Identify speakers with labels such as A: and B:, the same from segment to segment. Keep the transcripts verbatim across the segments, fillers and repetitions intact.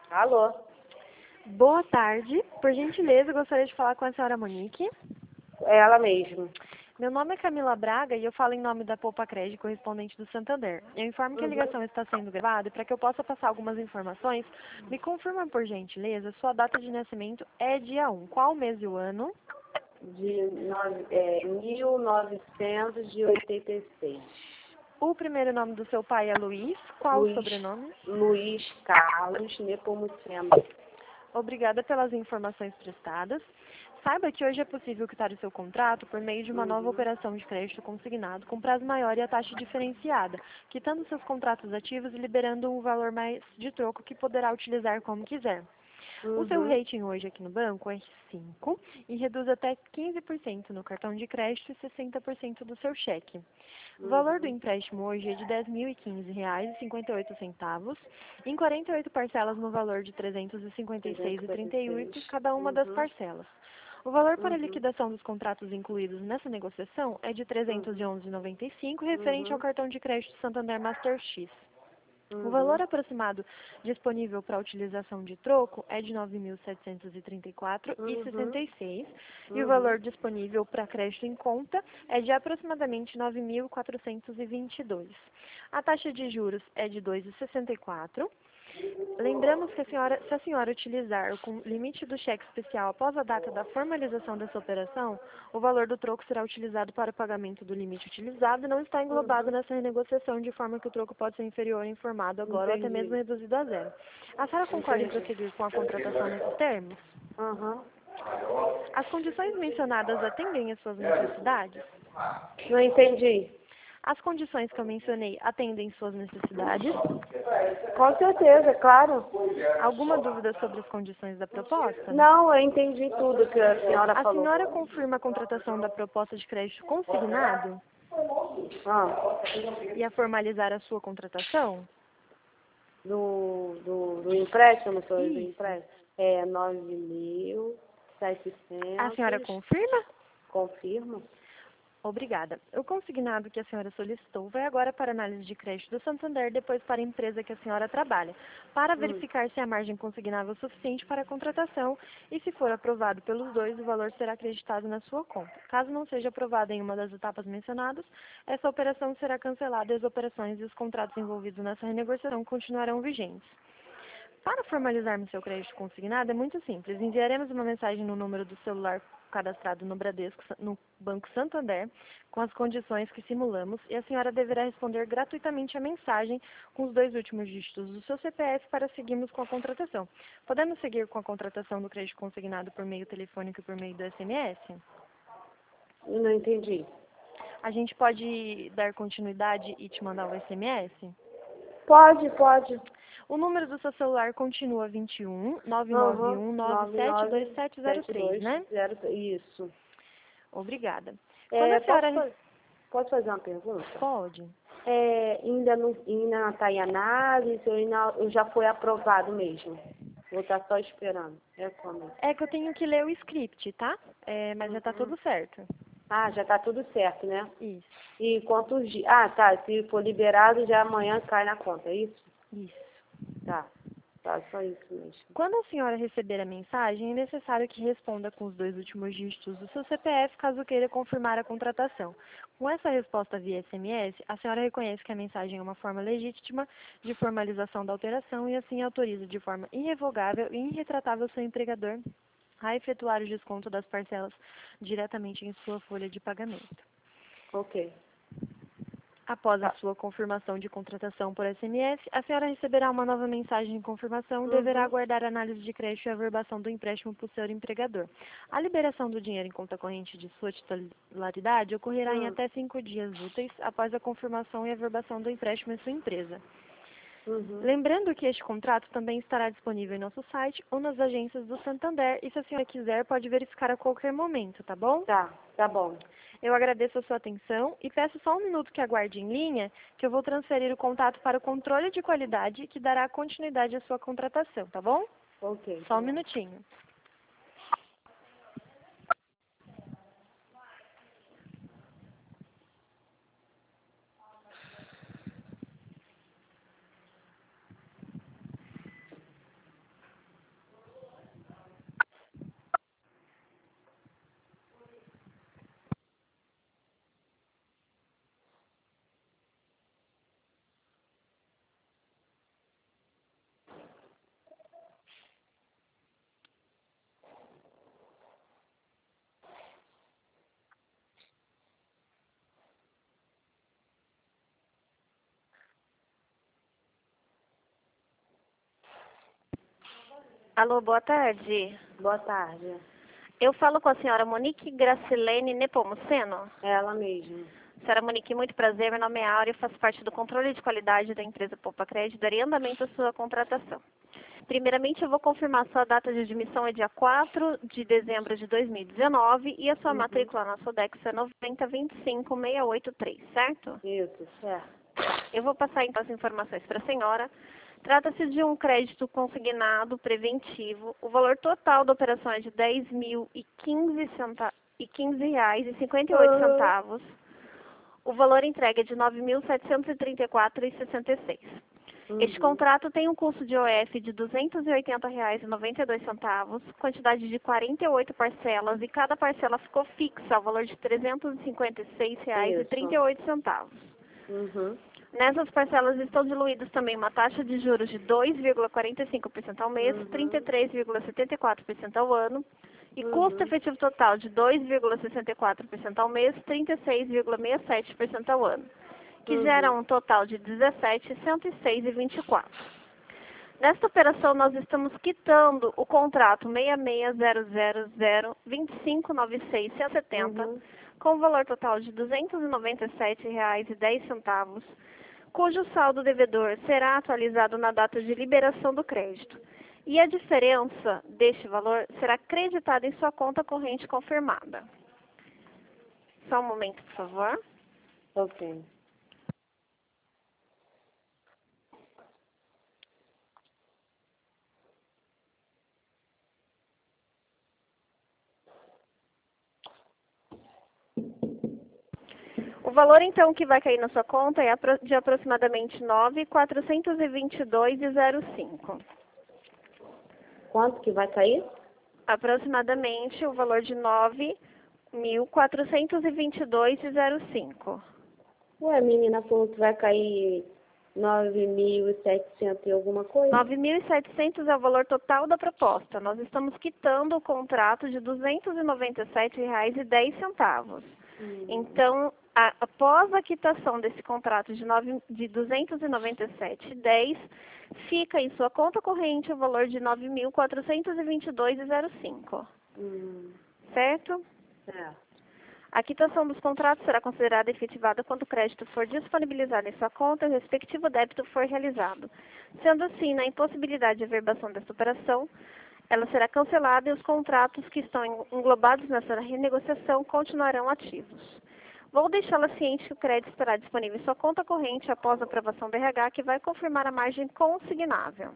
A: Alô?
B: Boa tarde. Por gentileza, eu gostaria de falar com a senhora Monique.
A: É ela mesmo.
B: Meu nome é Camila Braga e eu falo em nome da Poupa Crédito, correspondente do Santander. Eu informo que a ligação está sendo gravada e para que eu possa passar algumas informações, me confirma por gentileza, sua data de nascimento é dia um. Qual o mês e o ano?
A: De nove, é, mil novecentos e oitenta e seis.
B: O primeiro nome do seu pai é Luiz. Qual o
A: Luiz,
B: sobrenome?
A: Luiz Carlos Nepomuceno.
B: Obrigada pelas informações prestadas. Saiba que hoje é possível quitar o seu contrato por meio de uma nova operação de crédito consignado com prazo maior e a taxa diferenciada, quitando seus contratos ativos e liberando um valor mais de troco que poderá utilizar como quiser. O seu
A: Uhum.
B: rating hoje aqui no banco é cinco e reduz até quinze por cento no cartão de crédito e sessenta por cento do seu cheque. O valor do
A: Uhum.
B: empréstimo hoje é de dez mil e quinze reais e cinquenta e oito centavos, em quarenta e oito parcelas no valor de trezentos e cinquenta e seis reais e trinta e oito centavos cada uma das
A: Uhum.
B: parcelas. O valor para a
A: Uhum.
B: liquidação dos contratos incluídos nessa negociação é de trezentos e onze reais e noventa e cinco centavos, referente ao
A: Uhum.
B: cartão de crédito Santander Master X. O valor
A: Uhum.
B: aproximado disponível para utilização de troco é de nove mil setecentos e trinta e quatro reais e sessenta
A: Uhum.
B: e seis centavos e o
A: Uhum.
B: valor disponível para crédito em conta é de aproximadamente nove mil quatrocentos e vinte e dois reais. A taxa de juros é de dois vírgula sessenta e quatro por cento. Lembramos que a senhora, se a senhora utilizar o limite do cheque especial após a data da formalização dessa operação, o valor do troco será utilizado para o pagamento do limite utilizado e não está englobado
A: Uhum.
B: nessa renegociação, de forma que o troco pode ser inferior ou informado agora ou até mesmo
A: Entendi.
B: reduzido a zero. A senhora concorda em
A: Entendi.
B: prosseguir com a contratação nesses termos?
A: Uhum.
B: As condições mencionadas atendem às suas necessidades?
A: Não entendi.
B: As condições que eu mencionei atendem suas necessidades?
A: Com certeza, claro.
B: Alguma dúvida sobre as condições da proposta?
A: Não, eu entendi tudo que a senhora
B: A
A: falou.
B: senhora confirma a contratação da proposta de crédito consignado
A: Ah,
B: e a formalizar a sua contratação?
A: do, do, do empréstimo, sobre do
B: Isso.
A: empréstimo, é nove mil
B: A senhora
A: setecentos.
B: confirma?
A: Confirmo?
B: Obrigada. O consignado que a senhora solicitou vai agora para análise de crédito do Santander, depois para a empresa que a senhora trabalha, para
A: Hum.
B: verificar se a margem consignável é suficiente para a contratação e, se for aprovado pelos dois, o valor será acreditado na sua conta. Caso não seja aprovado em uma das etapas mencionadas, essa operação será cancelada e as operações e os contratos envolvidos nessa renegociação continuarão vigentes. Para formalizarmos seu crédito consignado é muito simples. Enviaremos uma mensagem no número do celular cadastrado no Bradesco, no Banco Santander, com as condições que simulamos, e a senhora deverá responder gratuitamente a mensagem com os dois últimos dígitos do seu C P F para seguirmos com a contratação. Podemos seguir com a contratação do crédito consignado por meio telefônico e por meio do S M S?
A: Não entendi.
B: A gente pode dar continuidade e te mandar o S M S?
A: Pode, pode.
B: O número do seu celular continua vinte e um, nove nove
A: Aham.
B: um, nove
A: nove
B: sete dois
A: nove
B: sete zero
A: sete
B: três,
A: dois
B: né?
A: zero Isso.
B: Obrigada. Quando
A: É,
B: a
A: posso,
B: senhora...
A: fa- posso fazer uma pergunta?
B: Pode.
A: É, ainda não ainda está em análise, ou ainda, ou já foi aprovado mesmo? Vou estar só esperando. É como?
B: É que eu tenho que ler o script, tá? É, mas já tá
A: Uhum.
B: tudo certo.
A: Ah, já está tudo certo, né?
B: Isso,
A: E quantos dias? Ah, tá. Se for liberado, já amanhã cai na conta, é isso?
B: isso.
A: Tá. Tá, só isso mesmo.
B: Quando a senhora receber a mensagem, é necessário que responda com os dois últimos dígitos do seu C P F, caso queira confirmar a contratação. Com essa resposta via S M S, a senhora reconhece que a mensagem é uma forma legítima de formalização da alteração e assim autoriza de forma irrevogável e irretratável seu empregador a efetuar o desconto das parcelas diretamente em sua folha de pagamento.
A: Ok.
B: Após a
A: Tá.
B: sua confirmação de contratação por S M S, a senhora receberá uma nova mensagem de confirmação e deverá
A: Uhum.
B: aguardar a análise de crédito e a averbação do empréstimo por seu empregador. A liberação do dinheiro em conta corrente de sua titularidade ocorrerá em
A: Hum.
B: até cinco dias úteis após a confirmação e averbação do empréstimo em sua empresa.
A: Uhum.
B: Lembrando que este contrato também estará disponível em nosso site ou nas agências do Santander e, se a senhora quiser, pode verificar a qualquer momento, tá bom?
A: Tá, tá bom.
B: Eu agradeço a sua atenção e peço só um minuto que aguarde em linha, que eu vou transferir o contato para o controle de qualidade, que dará continuidade à sua contratação, tá bom?
A: Ok,
B: Só
A: tá
B: um
A: bom.
B: minutinho.
C: Alô, boa tarde.
A: Boa tarde.
C: Eu falo com a senhora Monique Gracilene Nepomuceno.
A: Ela mesma.
C: Senhora Monique, muito prazer. Meu nome é Áurea e faço parte do controle de qualidade da empresa Poupa Crédito. Daria andamento à sua contratação. Primeiramente, eu vou confirmar sua data de admissão é dia quatro de dezembro de dois mil e dezenove e a sua
A: Uhum.
C: matrícula na Sodex é nove zero dois cinco seis oito três, certo?
A: Isso, certo.
C: Eu vou passar então as informações para a senhora. Trata-se de um crédito consignado preventivo. O valor total da operação é de dez mil e quinze reais e cinquenta e oito centavos. O valor entregue é de nove mil setecentos e trinta e quatro reais e sessenta e seis centavos.
A: Uhum.
C: Este contrato tem um custo de O F de duzentos e oitenta reais e noventa e dois centavos, quantidade de quarenta e oito parcelas e cada parcela ficou fixa ao valor de trezentos e cinquenta e seis reais e trinta e oito centavos.
A: Uhum.
C: Nessas parcelas estão diluídas também uma taxa de juros de dois vírgula quarenta e cinco por cento ao mês,
A: Uhum.
C: trinta e três vírgula setenta e quatro por cento ao ano, e
A: Uhum.
C: custo efetivo total de dois vírgula sessenta e quatro por cento ao mês, trinta e seis vírgula sessenta e sete por cento ao ano, que
A: Uhum.
C: gera um total de dezessete mil cento e seis reais e vinte e quatro centavos. Nesta operação, nós estamos quitando o contrato seis seis zero zero zero dois cinco nove seis um sete zero,
A: Uhum.
C: com o valor total de duzentos e noventa e sete reais e dez centavos, cujo saldo devedor será atualizado na data de liberação do crédito. E a diferença deste valor será creditada em sua conta corrente confirmada. Só um momento, por favor.
A: Ok.
C: O valor, então, que vai cair na sua conta é de aproximadamente nove mil quatrocentos e vinte e dois reais e zero cinco.
A: Quanto que vai cair?
C: Aproximadamente o valor de nove mil quatrocentos e vinte e dois reais e zero cinco.
A: Ué, a menina falou que vai cair nove mil e setecentos e alguma coisa?
C: nove mil e setecentos é o valor total da proposta. Nós estamos quitando o contrato de duzentos e noventa e sete reais e dez centavos.
A: Hum.
C: Então, a, após a quitação desse contrato de, nove, de duzentos e noventa e sete reais e dez centavos, fica em sua conta corrente o valor de nove mil quatrocentos e vinte e dois reais e zero cinco.
A: Hum.
C: Certo?
A: É.
C: A quitação dos contratos será considerada efetivada quando o crédito for disponibilizado em sua conta e o respectivo débito for realizado. Sendo assim, na impossibilidade de averbação desta operação, ela será cancelada e os contratos que estão englobados nessa renegociação continuarão ativos. Vou deixá-la ciente que o crédito estará disponível em sua conta corrente após a aprovação do R H, que vai confirmar a margem consignável.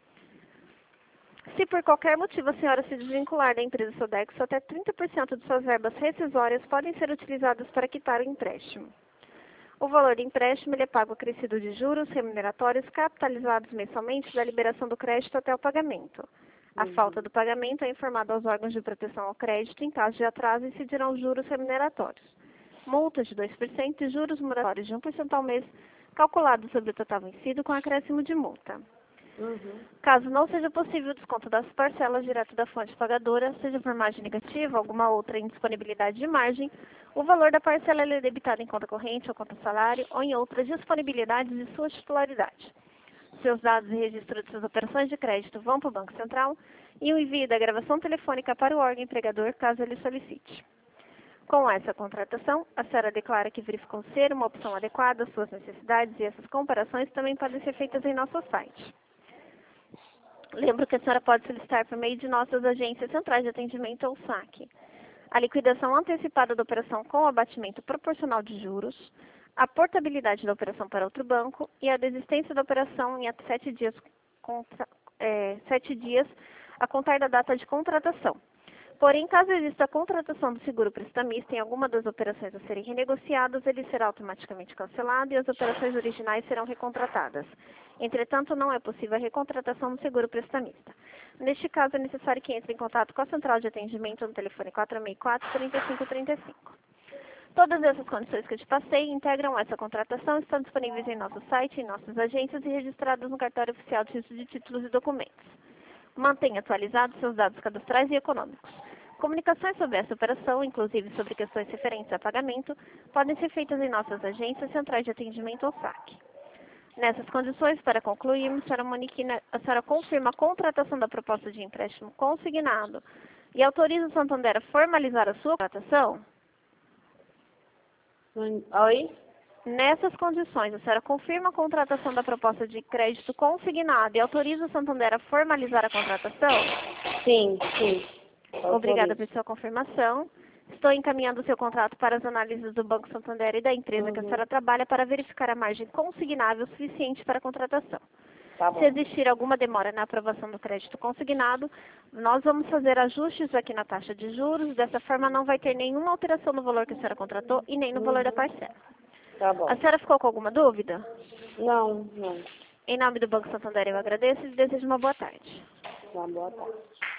C: Se por qualquer motivo a senhora se desvincular da empresa Sodex, até trinta por cento de suas verbas rescisórias podem ser utilizadas para quitar o empréstimo. O valor do empréstimo ele é pago acrescido de juros remuneratórios capitalizados mensalmente da liberação do crédito até o pagamento. A
A: Uhum.
C: falta do pagamento é informada aos órgãos de proteção ao crédito. Em caso de atraso, incidirão juros remuneratórios. Multas de dois por cento e juros moratórios de um por cento ao mês, calculados sobre o total vencido com acréscimo de multa.
A: Uhum.
C: Caso não seja possível o desconto das parcelas direto da fonte pagadora, seja por margem negativa ou alguma outra indisponibilidade de margem, o valor da parcela é debitado em conta corrente ou conta salário ou em outras disponibilidades de sua titularidade. Seus dados e registro de suas operações de crédito vão para o Banco Central e o envio da gravação telefônica para o órgão empregador, caso ele solicite. Com essa contratação, a senhora declara que verificou ser uma opção adequada às suas necessidades e essas comparações também podem ser feitas em nosso site. Lembro que a senhora pode solicitar por meio de nossas agências centrais de atendimento ou saque a liquidação antecipada da operação com abatimento proporcional de juros, a portabilidade da operação para outro banco e a desistência da operação em até sete dias, contra, é, sete dias a contar da data de contratação. Porém, caso exista a contratação do seguro prestamista em alguma das operações a serem renegociadas, ele será automaticamente cancelado e as operações originais serão recontratadas. Entretanto, não é possível a recontratação do seguro prestamista. Neste caso, é necessário que entre em contato com a central de atendimento no telefone quatro seis quatro, três cinco três cinco. Todas essas condições que eu te passei integram essa contratação e estão disponíveis em nosso site, em nossas agências e registradas no cartório oficial de registro de títulos e documentos. Mantenha atualizados seus dados cadastrais e econômicos. Comunicações sobre essa operação, inclusive sobre questões referentes a pagamento, podem ser feitas em nossas agências, centrais de atendimento ou saque. Nessas condições, para concluirmos, a senhora Monique, a senhora confirma a contratação da proposta de empréstimo consignado e autoriza o Santander a formalizar a sua contratação?
A: Oi?
C: Nessas condições, a senhora confirma a contratação da proposta de crédito consignado e autoriza o Santander a formalizar a contratação?
A: Sim, sim.
C: Obrigada por sua confirmação. Estou encaminhando o seu contrato para as análises do Banco Santander e da empresa
A: Uhum.
C: que a senhora trabalha para verificar a margem consignável suficiente para a contratação.
A: Tá bom.
C: Se existir alguma demora na aprovação do crédito consignado, nós vamos fazer ajustes aqui na taxa de juros. Dessa forma, não vai ter nenhuma alteração no valor que a senhora contratou e nem no valor da parcela.
A: Tá bom.
C: A senhora ficou com alguma dúvida?
A: Não, não.
C: Em nome do Banco Santander, eu agradeço e desejo uma boa tarde.
A: Uma boa tarde.